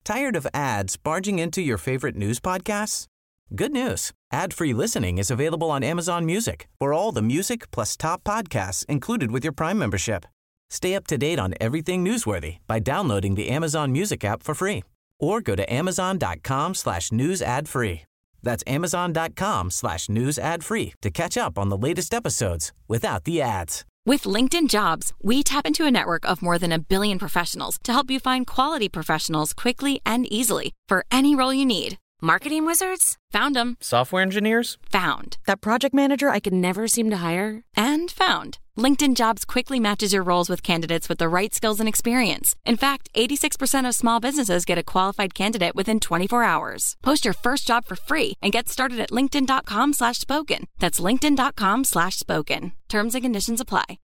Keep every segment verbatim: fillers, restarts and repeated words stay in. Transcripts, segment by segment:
Tired of ads barging into your favorite news podcasts? Good news. Ad-free listening is available on Amazon Music for all the music plus top podcasts included with your Prime membership. Stay up to date on everything newsworthy by downloading the Amazon Music app for free or go to amazon.com slash news ad free. That's amazon.com slash news ad free to catch up on the latest episodes without the ads. With LinkedIn Jobs, we tap into a network of more than a billion professionals to help you find quality professionals quickly and easily for any role you need. Marketing wizards? Found them. Software engineers? Found. That project manager I could never seem to hire? And found. LinkedIn Jobs quickly matches your roles with candidates with the right skills and experience. In fact, eighty-six percent of small businesses get a qualified candidate within twenty-four hours. Post your first job for free and get started at linkedin.com slash spoken. That's linkedin.com slash spoken. Terms and conditions apply.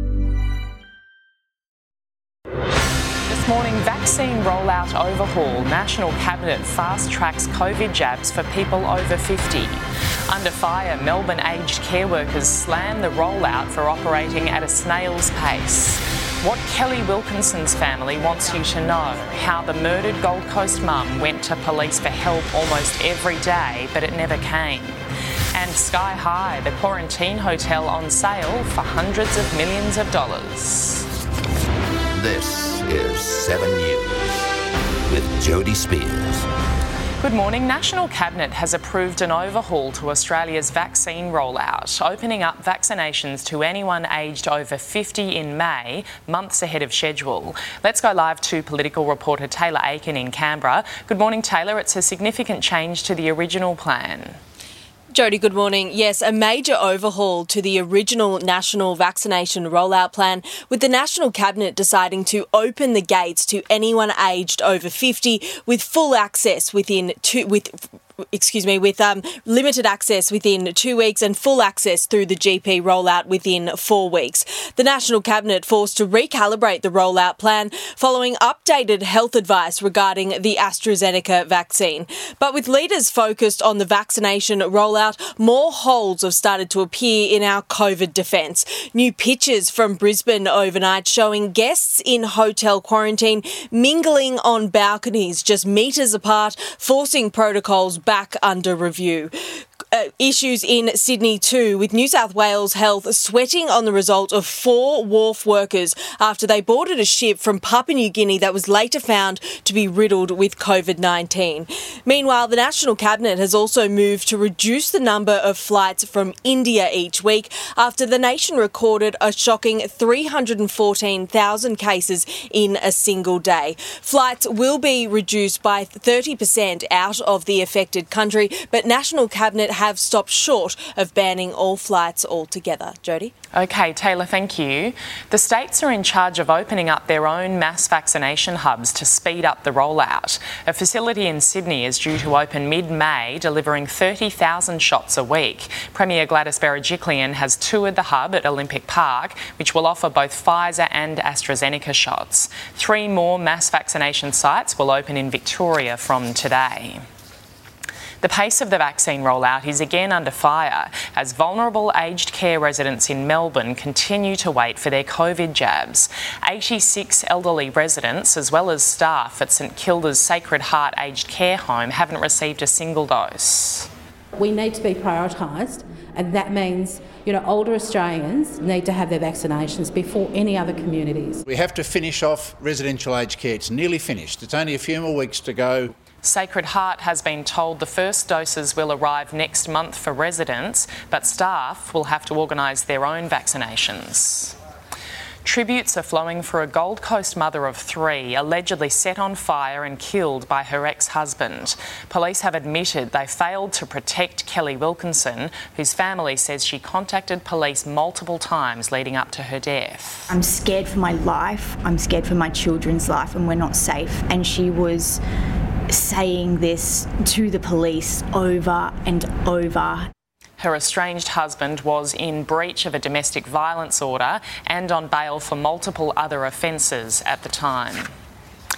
This morning, vaccine rollout overhaul. National Cabinet fast-tracks COVID jabs for people over fifty. Under fire, Melbourne aged care workers slam the rollout for operating at a snail's pace. What Kelly Wilkinson's family wants you to know. How the murdered Gold Coast mum went to police for help almost every day, but it never came. And Sky High, the quarantine hotel on sale for hundreds of millions of dollars. This is seven News with Jody Spears. Good morning. National Cabinet has approved an overhaul to Australia's vaccine rollout, opening up vaccinations to anyone aged over fifty in May, months ahead of schedule. Let's go live to political reporter Taylor Aiken in Canberra. Good morning, Taylor. It's a significant change to the original plan. Jody, good morning. Yes, a major overhaul to the original national vaccination rollout plan, with the National Cabinet deciding to open the gates to anyone aged over fifty with full access within two, with excuse me, with um, limited access within two weeks and full access through the G P rollout within four weeks. The National Cabinet forced to recalibrate the rollout plan following updated health advice regarding the AstraZeneca vaccine. But with leaders focused on the vaccination rollout, more holes have started to appear in our COVID defence. New pictures from Brisbane overnight showing guests in hotel quarantine mingling on balconies just metres apart, forcing protocols back under review. Uh, issues in Sydney too, with New South Wales Health sweating on the result of four wharf workers after they boarded a ship from Papua New Guinea that was later found to be riddled with COVID nineteen. Meanwhile, the National Cabinet has also moved to reduce the number of flights from India each week after the nation recorded a shocking three hundred fourteen thousand cases in a single day. Flights will be reduced by thirty percent out of the affected country, but National Cabinet have stopped short of banning all flights altogether. Jody? Okay, Taylor, thank you. The states are in charge of opening up their own mass vaccination hubs to speed up the rollout. A facility in Sydney is due to open mid-May, delivering thirty thousand shots a week. Premier Gladys Berejiklian has toured the hub at Olympic Park, which will offer both Pfizer and AstraZeneca shots. Three more mass vaccination sites will open in Victoria from today. The pace of the vaccine rollout is again under fire as vulnerable aged care residents in Melbourne continue to wait for their COVID jabs. eighty-six elderly residents, as well as staff at St Kilda's Sacred Heart Aged Care Home, haven't received a single dose. We need to be prioritised, and that means, you know, older Australians need to have their vaccinations before any other communities. We have to finish off residential aged care. It's nearly finished. It's only a few more weeks to go. Sacred Heart has been told the first doses will arrive next month for residents, but staff will have to organise their own vaccinations. Tributes are flowing for a Gold Coast mother of three, allegedly set on fire and killed by her ex-husband. Police have admitted they failed to protect Kelly Wilkinson, whose family says she contacted police multiple times leading up to her death. I'm scared for my life, I'm scared for my children's life, and we're not safe. And she was saying this to the police over and over. Her estranged husband was in breach of a domestic violence order and on bail for multiple other offences at the time.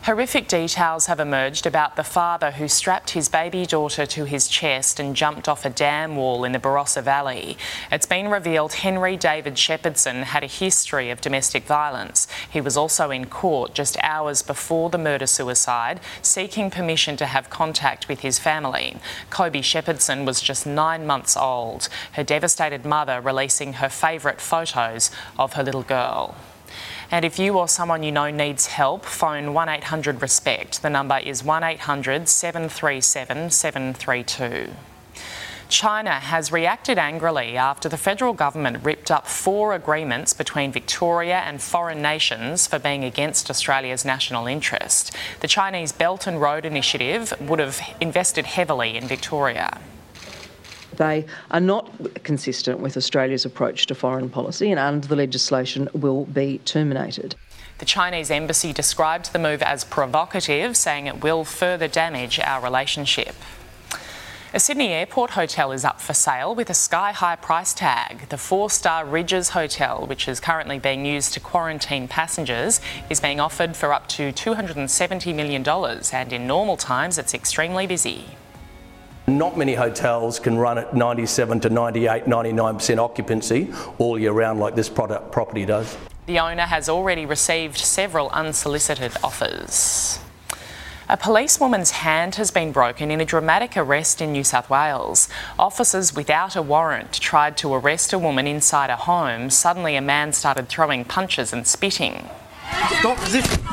Horrific details have emerged about the father who strapped his baby daughter to his chest and jumped off a dam wall in the Barossa Valley. It's been revealed Henry David Shepherdson had a history of domestic violence. He was also in court just hours before the murder-suicide, seeking permission to have contact with his family. Kobe Shepherdson was just nine months old, her devastated mother releasing her favourite photos of her little girl. And if you or someone you know needs help, phone one eight hundred RESPECT. The number is one eight hundred seven three seven seven three two. China has reacted angrily after the federal government ripped up four agreements between Victoria and foreign nations for being against Australia's national interest. The Chinese Belt and Road Initiative would have invested heavily in Victoria. They are not consistent with Australia's approach to foreign policy, and under the legislation will be terminated. The Chinese embassy described the move as provocative, saying it will further damage our relationship. A Sydney airport hotel is up for sale with a sky-high price tag. The four-star Ridges Hotel, which is currently being used to quarantine passengers, is being offered for up to two hundred seventy million dollars, and in normal times it's extremely busy. Not many hotels can run at ninety-seven to ninety-eight, ninety-nine percent occupancy all year round like this product property does. The owner has already received several unsolicited offers. A policewoman's hand has been broken in a dramatic arrest in New South Wales. Officers without a warrant tried to arrest a woman inside a home. Suddenly a man started throwing punches and spitting. Stop position.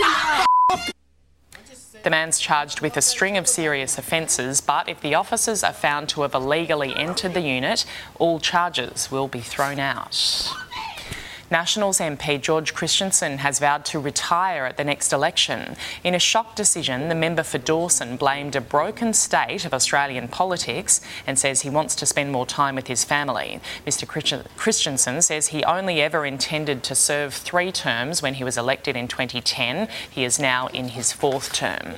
The man's charged with a string of serious offences, but if the officers are found to have illegally entered the unit, all charges will be thrown out. Nationals M P George Christensen has vowed to retire at the next election. In a shock decision, the member for Dawson blamed a broken state of Australian politics and says he wants to spend more time with his family. Mister Christensen says he only ever intended to serve three terms when he was elected in twenty ten. He is now in his fourth term.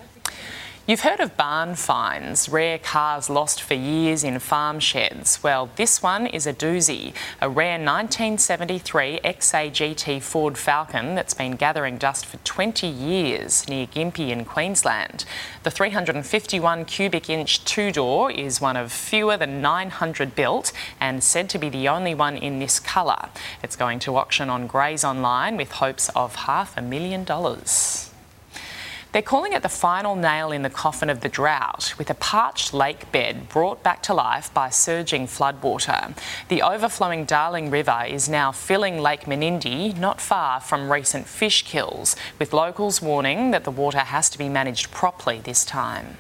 You've heard of barn finds, rare cars lost for years in farm sheds. Well, this one is a doozy, a rare nineteen seventy-three X A G T Ford Falcon that's been gathering dust for twenty years near Gympie in Queensland. The three hundred fifty-one cubic inch two-door is one of fewer than nine hundred built and said to be the only one in this colour. It's going to auction on Grays Online with hopes of half a million dollars. They're calling it the final nail in the coffin of the drought, with a parched lake bed brought back to life by surging floodwater. The overflowing Darling River is now filling Lake Menindee, not far from recent fish kills, with locals warning that the water has to be managed properly this time.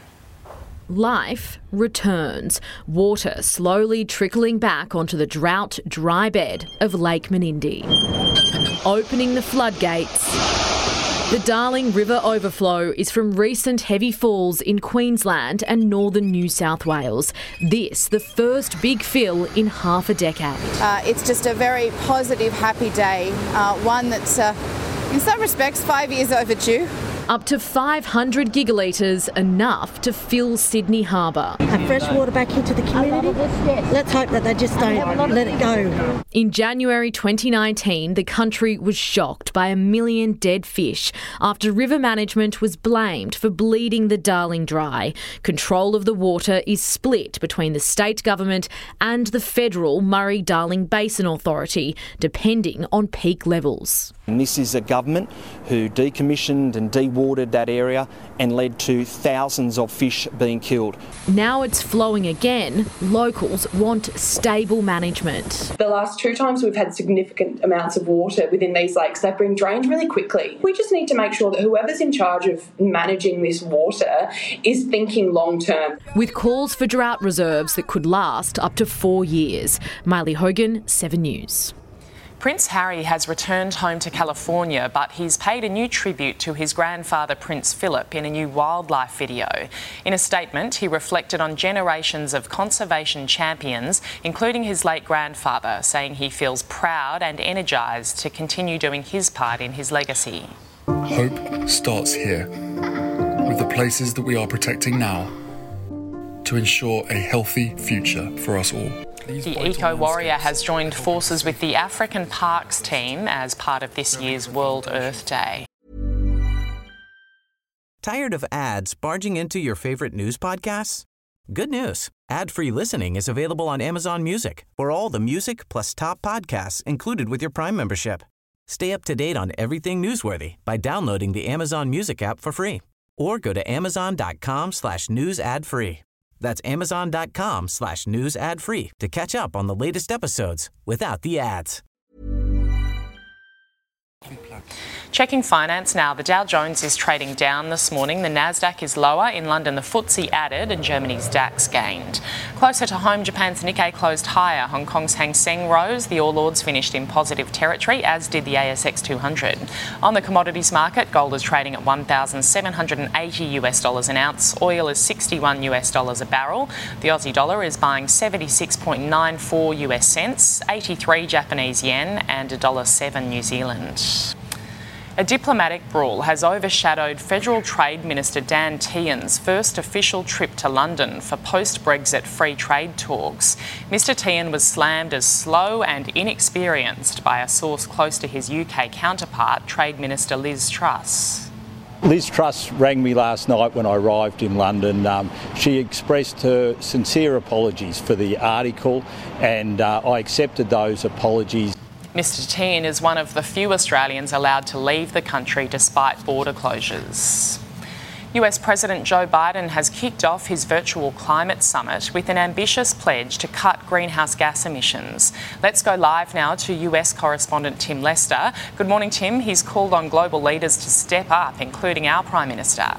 Life returns, water slowly trickling back onto the drought dry bed of Lake Menindee. Opening the floodgates. The Darling River overflow is from recent heavy falls in Queensland and northern New South Wales. This, the first big fill in half a decade. Uh, it's just a very positive, happy day, uh, one that's uh, in some respects five years overdue. Up to five hundred gigalitres, enough to fill Sydney Harbour. Have fresh water back into the community. Let's hope that they just don't let it go. In January twenty nineteen, the country was shocked by a million dead fish after river management was blamed for bleeding the Darling dry. Control of the water is split between the state government and the federal Murray-Darling Basin Authority, depending on peak levels. And this is a government who decommissioned and dewatered that area and led to thousands of fish being killed. Now it's flowing again. Locals want stable management. The last two times we've had significant amounts of water within these lakes, they've been drained really quickly. We just need to make sure that whoever's in charge of managing this water is thinking long term. With calls for drought reserves that could last up to four years. Miley Hogan, Seven News. Prince Harry has returned home to California, but he's paid a new tribute to his grandfather, Prince Philip, in a new wildlife video. In a statement, he reflected on generations of conservation champions, including his late grandfather, saying he feels proud and energised to continue doing his part in his legacy. Hope starts here, with the places that we are protecting now, to ensure a healthy future for us all. The Eco Warrior has joined forces with the African Parks team as part of this year's World Earth Day. Tired of ads barging into your favorite news podcasts? Good news. Ad-free listening is available on Amazon Music for all the music plus top podcasts included with your Prime membership. Stay up to date on everything newsworthy by downloading the Amazon Music app for free or go to amazon.com slash news ad free. That's amazon.com slash news ad free to catch up on the latest episodes without the ads. Checking finance now. The Dow Jones is trading down this morning. The Nasdaq is lower. In London, the F T S E added and Germany's DAX gained. Closer to home, Japan's Nikkei closed higher. Hong Kong's Hang Seng rose. The All Ords finished in positive territory, as did the A S X two hundred. On the commodities market, gold is trading at one thousand seven hundred eighty US dollars an ounce. Oil is sixty-one US dollars a barrel. The Aussie dollar is buying seventy-six point nine four US cents, eighty-three Japanese yen and one dollar seven New Zealand. A diplomatic brawl has overshadowed Federal Trade Minister Dan Tehan's first official trip to London for post-Brexit free trade talks. Mister Tehan was slammed as slow and inexperienced by a source close to his U K counterpart, Trade Minister Liz Truss. Liz Truss rang me last night when I arrived in London. Um, she expressed her sincere apologies for the article, and uh, I accepted those apologies. Mister Tehan is one of the few Australians allowed to leave the country despite border closures. U S President Joe Biden has kicked off his virtual climate summit with an ambitious pledge to cut greenhouse gas emissions. Let's go live now to U S correspondent Tim Lester. Good morning, Tim. He's called on global leaders to step up, including our Prime Minister.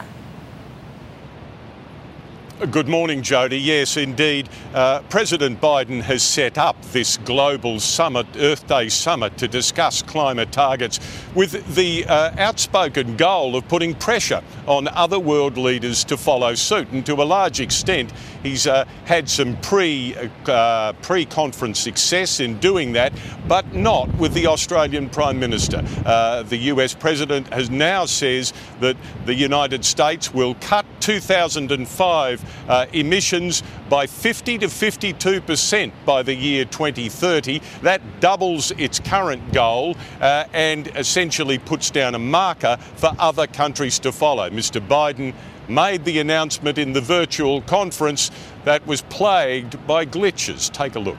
Good morning, Jody. Yes, indeed. Uh, President Biden has set up this global summit, Earth Day summit, to discuss climate targets with the uh, outspoken goal of putting pressure on other world leaders to follow suit. And to a large extent, he's uh, had some pre, uh, pre-conference success in doing that, but not with the Australian Prime Minister. Uh, the U S President has now says that the United States will cut two thousand five Uh, emissions by fifty to fifty-two percent by the year twenty thirty. That doubles its current goal uh, and essentially puts down a marker for other countries to follow. Mister Biden made the announcement in the virtual conference that was plagued by glitches. Take a look.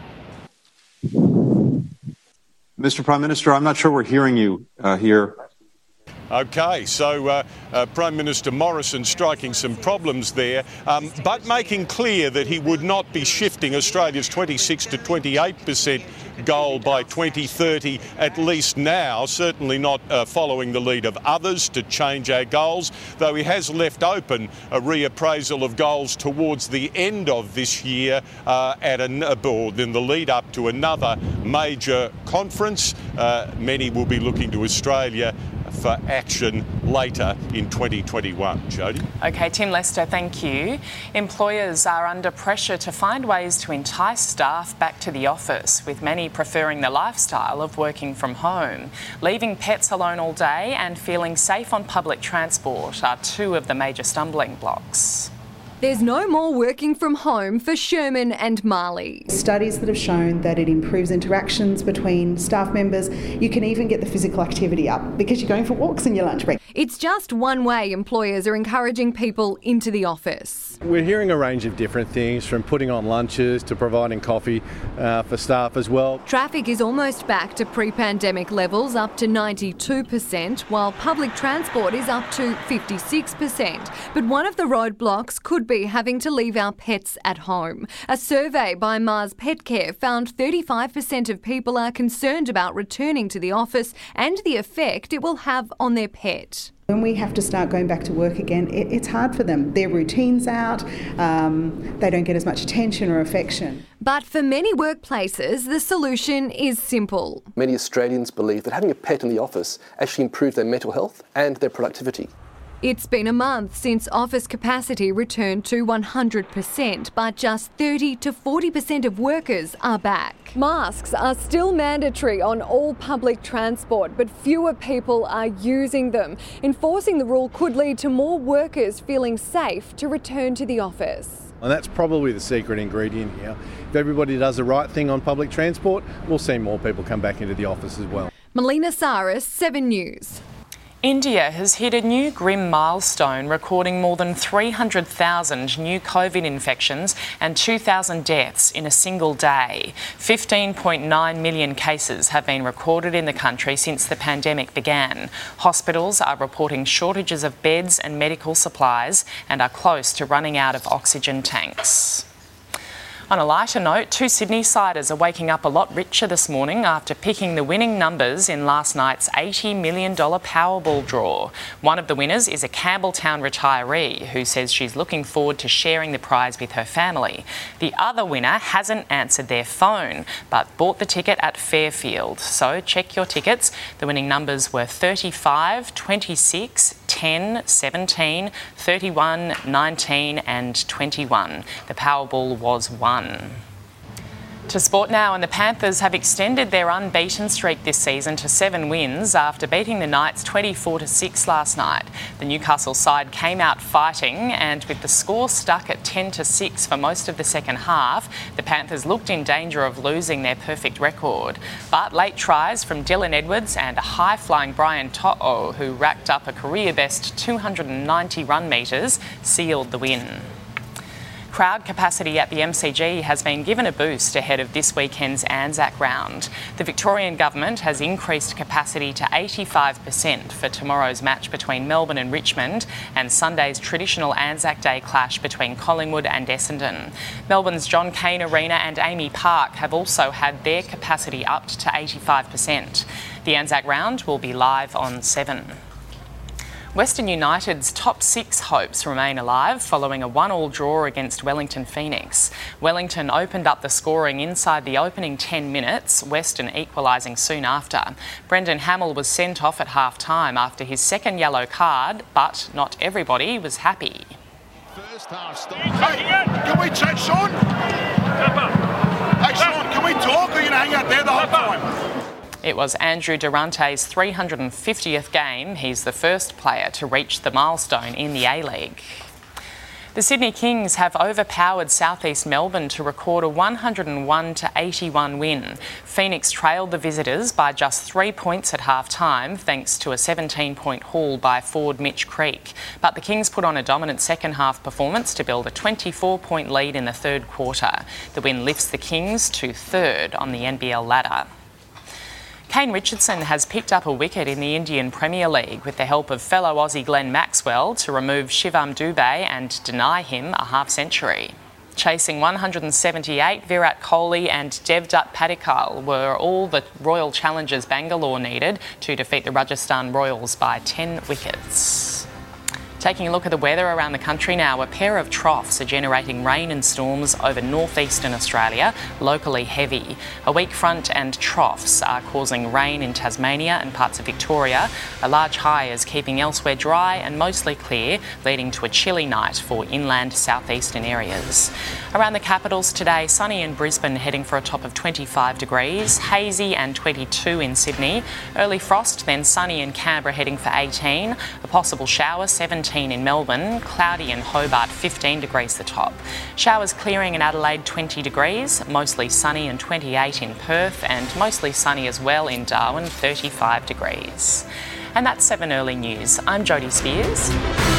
Mister Prime Minister, I'm not sure we're hearing you uh, here. OK, so uh, uh, Prime Minister Morrison striking some problems there, um, but making clear that he would not be shifting Australia's twenty-six to twenty-eight percent goal by twenty thirty, at least now, certainly not uh, following the lead of others to change our goals, though he has left open a reappraisal of goals towards the end of this year uh, at an, or in the lead up to another major conference. Uh, many will be looking to Australia for action later in twenty twenty-one. Jody? OK, Tim Lester, thank you. Employers are under pressure to find ways to entice staff back to the office, with many preferring the lifestyle of working from home. Leaving pets alone all day and feeling safe on public transport are two of the major stumbling blocks. There's no more working from home for Sherman and Marley. Studies that have shown that it improves interactions between staff members. You can even get the physical activity up because you're going for walks in your lunch break. It's just one way employers are encouraging people into the office. We're hearing a range of different things, from putting on lunches to providing coffee uh, for staff as well. Traffic is almost back to pre-pandemic levels, up to ninety-two percent, while public transport is up to fifty-six percent. But one of the roadblocks could be having to leave our pets at home. A survey by Mars Pet Care found thirty-five percent of people are concerned about returning to the office and the effect it will have on their pet. When we have to start going back to work again, it, it's hard for them. Their routine's out, um, they don't get as much attention or affection. But for many workplaces, the solution is simple. Many Australians believe that having a pet in the office actually improves their mental health and their productivity. It's been a month since office capacity returned to one hundred percent, but just thirty to forty percent of workers are back. Masks are still mandatory on all public transport, but fewer people are using them. Enforcing the rule could lead to more workers feeling safe to return to the office. And that's probably the secret ingredient here. If everybody does the right thing on public transport, we'll see more people come back into the office as well. Melina Saris, Seven News. India has hit a new grim milestone, recording more than three hundred thousand new COVID infections and two thousand deaths in a single day. fifteen point nine million cases have been recorded in the country since the pandemic began. Hospitals are reporting shortages of beds and medical supplies and are close to running out of oxygen tanks. On a lighter note, two Sydney-siders are waking up a lot richer this morning after picking the winning numbers in last night's eighty million dollars Powerball draw. One of the winners is a Campbelltown retiree who says she's looking forward to sharing the prize with her family. The other winner hasn't answered their phone but bought the ticket at Fairfield. So check your tickets. The winning numbers were thirty-five, twenty-six, ten, seventeen, thirty-one, nineteen and twenty-one. The Powerball was one. To sport now, and the Panthers have extended their unbeaten streak this season to seven wins after beating the Knights twenty-four to six last night. The Newcastle side came out fighting, and with the score stuck at ten to six for most of the second half, the Panthers looked in danger of losing their perfect record. But late tries from Dylan Edwards and a high-flying Brian To'o, who racked up a career-best two hundred ninety run metres, sealed the win. Crowd capacity at the M C G has been given a boost ahead of this weekend's Anzac round. The Victorian Government has increased capacity to eighty-five percent for tomorrow's match between Melbourne and Richmond and Sunday's traditional Anzac Day clash between Collingwood and Essendon. Melbourne's John Cain Arena and Amy Park have also had their capacity upped to eighty-five percent. The Anzac round will be live on Seven. Western United's top six hopes remain alive following a one-all draw against Wellington Phoenix. Wellington opened up the scoring inside the opening ten minutes, Western equalising soon after. Brendan Hamill was sent off at half-time after his second yellow card, but not everybody was happy. First half stop. Hey, can we chat, Sean? Hey, Sean, can we talk, or are you going to hang out there the whole time? It was Andrew Durante's three hundred fiftieth game. He's the first player to reach the milestone in the A-League. The Sydney Kings have overpowered South East Melbourne to record a one hundred one to eighty-one win. Phoenix trailed the visitors by just three points at half-time thanks to a seventeen-point haul by forward Mitch Creek. But the Kings put on a dominant second-half performance to build a twenty-four-point lead in the third quarter. The win lifts the Kings to third on the N B L ladder. Kane Richardson has picked up a wicket in the Indian Premier League with the help of fellow Aussie Glenn Maxwell to remove Shivam Dubey and deny him a half-century. Chasing one hundred seventy-eight, Virat Kohli and Devdutt Padikkal were all the Royal Challengers Bangalore needed to defeat the Rajasthan Royals by ten wickets. Taking a look at the weather around the country now, a pair of troughs are generating rain and storms over northeastern Australia, locally heavy. A weak front and troughs are causing rain in Tasmania and parts of Victoria. A large high is keeping elsewhere dry and mostly clear, leading to a chilly night for inland southeastern areas. Around the capitals today, sunny in Brisbane heading for a top of twenty-five degrees, hazy and twenty-two in Sydney. Early frost, then sunny in Canberra heading for eighteen. A possible shower, seventeen in Melbourne, cloudy in Hobart, fifteen degrees the top. Showers clearing in Adelaide, twenty degrees, mostly sunny and twenty-eight in Perth, and mostly sunny as well in Darwin, thirty-five degrees. And that's seven Early News. I'm Jodie Spears.